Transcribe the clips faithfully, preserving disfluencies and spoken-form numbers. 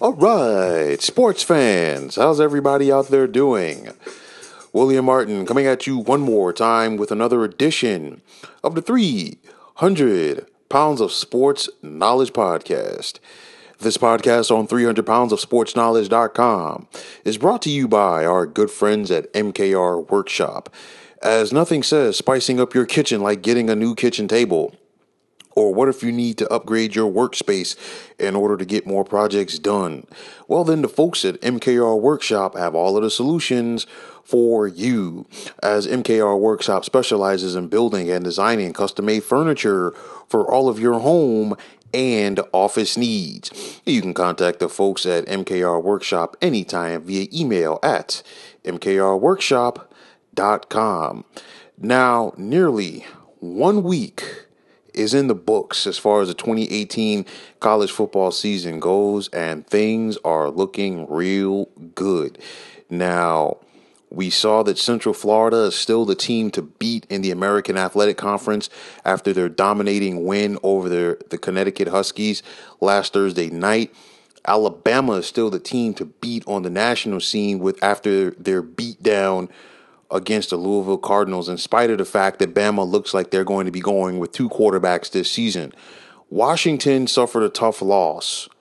All right, sports fans, how's everybody out there doing? William Martin coming at you one more time with another edition of the three hundred Pounds of Sports Knowledge Podcast. This podcast on three hundred pounds of sports knowledge dot com is brought to you by our good friends at M K R Workshop. As nothing says spicing up your kitchen like getting a new kitchen table. Or what if you need to upgrade your workspace in order to get more projects done? Well, then the folks at M K R Workshop have all of the solutions for you, as M K R Workshop specializes in building and designing custom-made furniture for all of your home and office needs. You can contact the folks at M K R Workshop anytime via email at m k r workshop dot com. Now, nearly one week is in the books as far as the twenty eighteen college football season goes, and things are looking real good. Now, we saw that Central Florida is still the team to beat in the American Athletic Conference after their dominating win over their, the Connecticut Huskies last Thursday night. Alabama is still the team to beat on the national scene with after their beatdown against the Louisville Cardinals, in spite of the fact that Bama looks like they're going to be going with two quarterbacks this season. Washington suffered a tough loss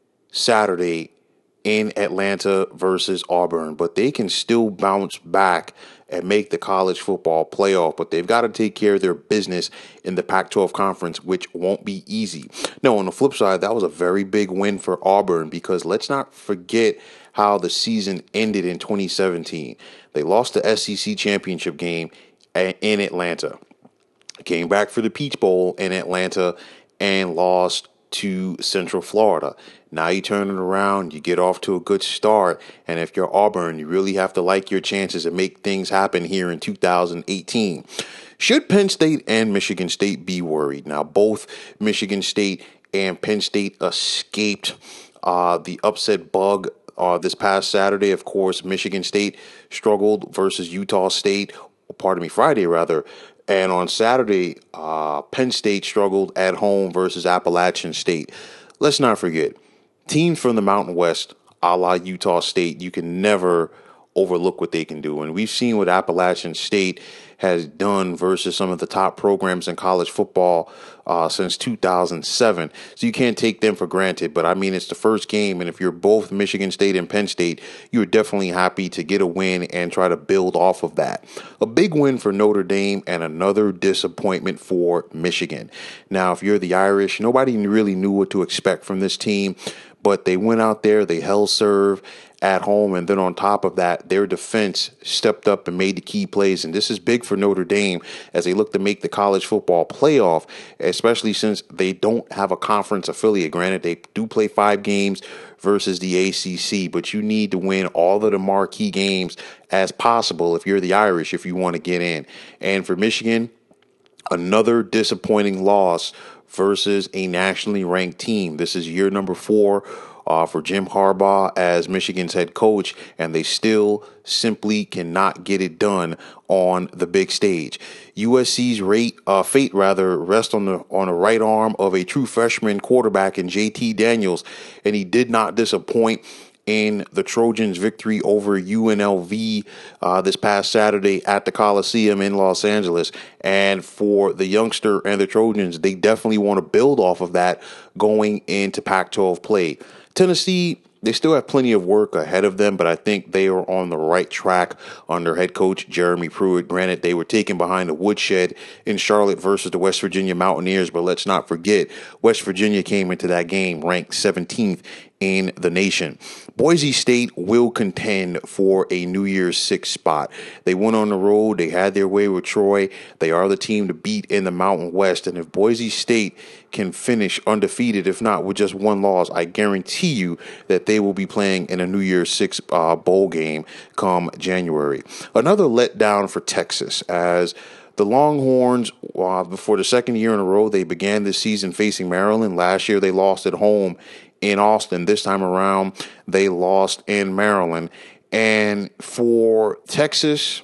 Saturday in Atlanta versus Auburn, but they can still bounce back and make the college football playoff, but they've got to take care of their business in the Pac twelve conference, which won't be easy. No, on the flip side, that was a very big win for Auburn, because let's not forget how the season ended in twenty seventeen. They lost the S E C championship game in Atlanta, came back for the Peach Bowl in Atlanta, and lost to Central Florida. Now you turn it around, you get off to a good start, and if you're Auburn, you really have to like your chances and make things happen here in two thousand eighteen. Should Penn State and Michigan State be worried? Now, both Michigan State and Penn State escaped uh, the upset bug Uh, this past Saturday. Of course, Michigan State struggled versus Utah State, pardon me, Friday rather. And on Saturday, uh, Penn State struggled at home versus Appalachian State. Let's not forget, teams from the Mountain West, a la Utah State, you can never overlook what they can do. And we've seen what Appalachian State has done versus some of the top programs in college football uh, since two thousand seven. So you can't take them for granted. But I mean, it's the first game. And if you're both Michigan State and Penn State, you're definitely happy to get a win and try to build off of that. A big win for Notre Dame and another disappointment for Michigan. Now, if you're the Irish, nobody really knew what to expect from this team. But they went out there, they held serve at home, and then on top of that, their defense stepped up and made the key plays. And this is big for Notre Dame as they look to make the college football playoff, especially since they don't have a conference affiliate. Granted, they do play five games versus the A C C, but you need to win all of the marquee games as possible if you're the Irish, if you want to get in. And for Michigan, another disappointing loss versus a nationally ranked team. This is year number four uh, for Jim Harbaugh as Michigan's head coach, and they still simply cannot get it done on the big stage. U S C's rate, uh, fate rather rests on the on the right arm of a true freshman quarterback in J T Daniels, and he did not disappoint in the Trojans' victory over U N L V uh, this past Saturday at the Coliseum in Los Angeles. And for the youngster and the Trojans, they definitely want to build off of that going into Pac twelve play. Tennessee, they still have plenty of work ahead of them, but I think they are on the right track under head coach Jeremy Pruitt. Granted, they were taken behind the woodshed in Charlotte versus the West Virginia Mountaineers, but let's not forget, West Virginia came into that game ranked seventeenth in the nation. Boise State will contend for a New Year's Six spot. They went on the road. They had their way with Troy. They are the team to beat in the Mountain West. And if Boise State can finish undefeated, if not with just one loss, I guarantee you that they will be playing in a New Year's Six uh, bowl game come January. Another letdown for Texas as the Longhorns, uh, for the second year in a row, they began this season facing Maryland. Last year, they lost at home in Austin. This time around, they lost in Maryland. And for Texas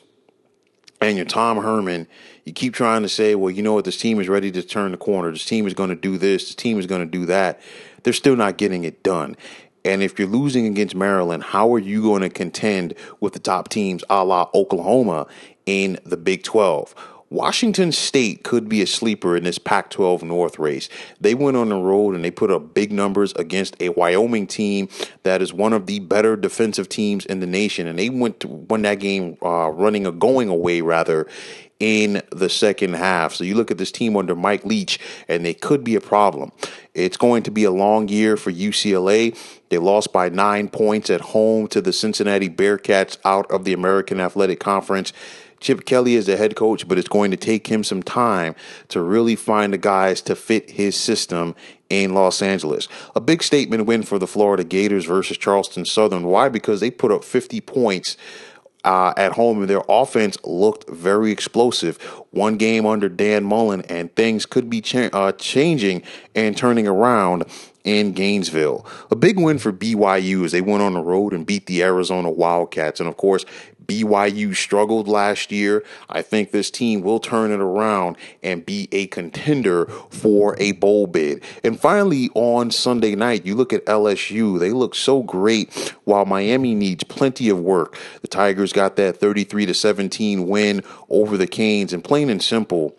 and your Tom Herman, you keep trying to say, well, you know what, this team is ready to turn the corner. This team is going to do this. This team is going to do that. They're still not getting it done. And if you're losing against Maryland, how are you going to contend with the top teams a la Oklahoma in the Big twelve? Washington State could be a sleeper in this Pac twelve North race. They went on the road and they put up big numbers against a Wyoming team that is one of the better defensive teams in the nation. And they went to won that game uh, running or going away, rather, in the second half. So you look at this team under Mike Leach, and they could be a problem. It's going to be a long year for U C L A. They lost by nine points at home to the Cincinnati Bearcats out of the American Athletic Conference. Chip Kelly is the head coach, but it's going to take him some time to really find the guys to fit his system in Los Angeles. A big statement win for the Florida Gators versus Charleston Southern. Why? Because they put up fifty points Uh, at home, and their offense looked very explosive. One game under Dan Mullen, and things could be cha- uh, changing and turning around in Gainesville. A big win for B Y U as they went on the road and beat the Arizona Wildcats. And of course, B Y U struggled last year. I think this team will turn it around and be a contender for a bowl bid. And finally, on Sunday night, you look at L S U. They look so great while Miami needs plenty of work. The Tigers got that thirty-three to seventeen win over the Canes. And plain and simple,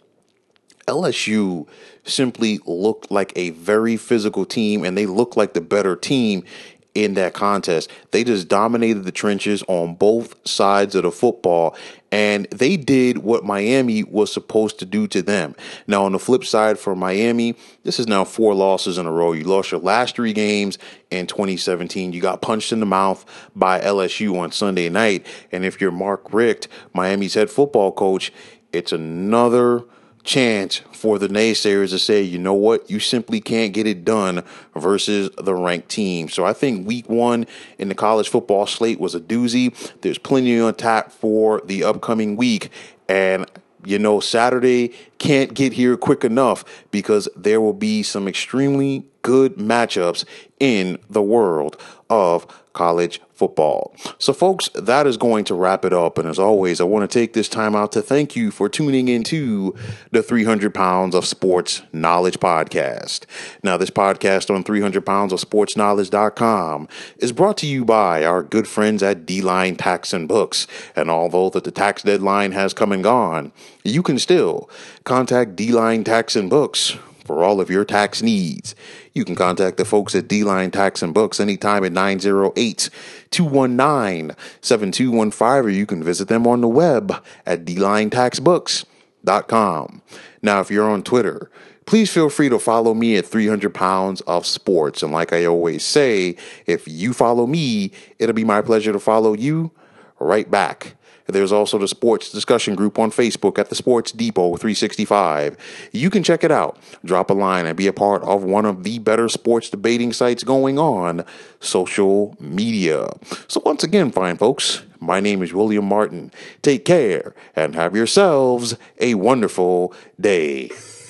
L S U simply looked like a very physical team, and they looked like the better team in that contest. They just dominated the trenches on both sides of the football, and they did what Miami was supposed to do to them. Now, on the flip side for Miami, this is now four losses in a row. You lost your last three games in twenty seventeen. You got punched in the mouth by L S U on Sunday night. And if you're Mark Richt, Miami's head football coach, it's another chance for the naysayers to say, you know what, you simply can't get it done versus the ranked team. So I think week one in the college football slate was a doozy. There's plenty on tap for the upcoming week. And, you know, Saturday can't get here quick enough because there will be some extremely good matchups in the world of college football. So, folks, that is going to wrap it up. And as always, I want to take this time out to thank you for tuning into the three hundred pounds of Sports Knowledge podcast. Now, this podcast on three hundred pounds of sports knowledge dot com is brought to you by our good friends at D-Line Tax and Books. And although that the tax deadline has come and gone, you can still contact D-Line Tax and Books for all of your tax needs. You can contact the folks at D-Line Tax and Books anytime at nine oh eight, two one nine, seven two one five, or you can visit them on the web at d line tax books dot com. Now, if you're on Twitter, please feel free to follow me at three hundred pounds of sports. And like I always say, if you follow me, it'll be my pleasure to follow you right back. There's also the sports discussion group on Facebook at the Sports Depot three sixty-five. You can check it out, drop a line, and be a part of one of the better sports debating sites going on social media. So once again, fine folks, my name is William Martin. Take care and have yourselves a wonderful day.